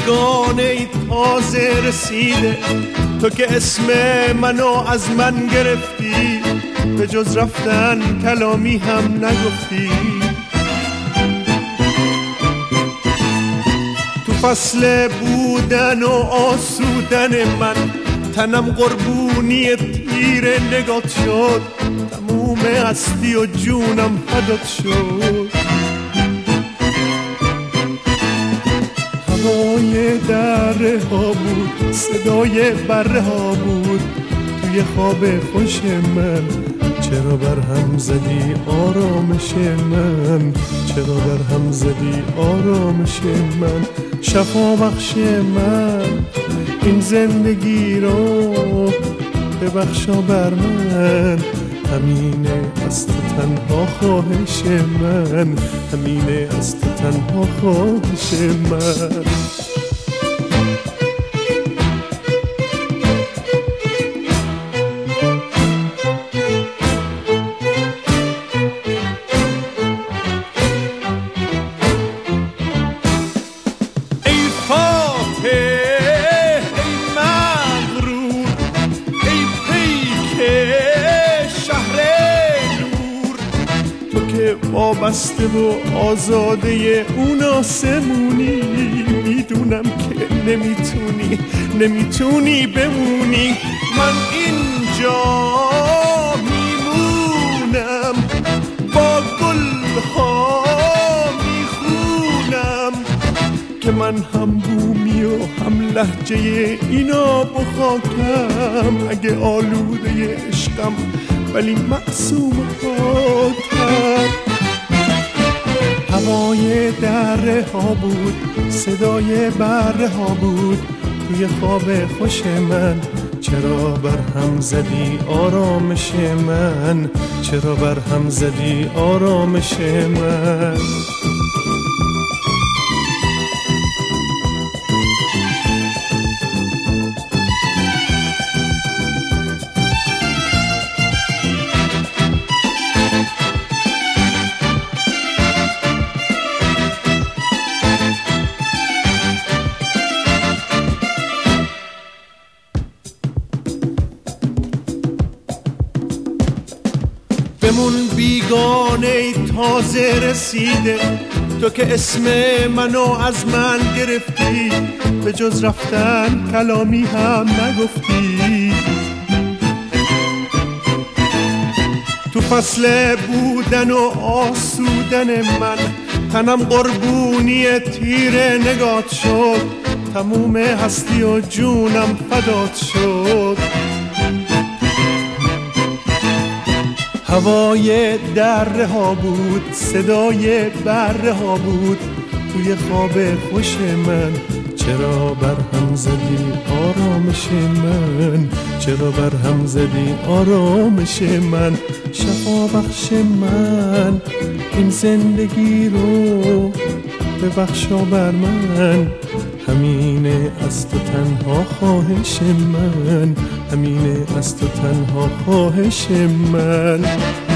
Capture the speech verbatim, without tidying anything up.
بیگانه ای تازه رسیده، تو که اسم منو از من گرفتی، به جز رفتن کلامی هم نگفتی. تو فصل بودن و آسودن من، تنم قربونی تیر نگات شد، تموم هستی و جونم فدات شد. هوای دره ها بود، صدای بره ها بود، توی خواب خوش من چرا بر هم زدی آرامش من، چرا بر هم زدی آرامش من. شفا بخش من این زندگی رو ببخشا بر من، همینه از تو تنها خواهش من، همینه از تو تنها خواهش من. وابسته و آزاده اون آسمونی، میدونم که نمیتونی نمیتونی بمونی. من اینجا میمونم، با گلها میخونم که من هم بومی و هم لهجه اینا بخاکم. اگه آلوده عشقم ولی معصوم خاکم. هوای دره ها بود، صدای بره ها بود، توی خواب خوش من چرا بر هم زدی آرامش من، چرا بر هم زدی آرامش من. بمون بیگانه ای تازه رسیده، تو که اسم منو از من گرفتی، به جز رفتن کلامی هم نگفتی. تو فصل بودن و آسودن من، تنم قربونی تیر نگات شد، تموم هستی و جونم فدات شد. هوای دره ها بود، صدای بره ها بود، توی خواب خوش من چرا بر هم زدی آرامش من، چرا بر هم زدی آرامش من. شفا بخش من این زندگی رو ببخشا بر من، همینه از تو تنها خواهش من، همینه از تو تنها خواهش من.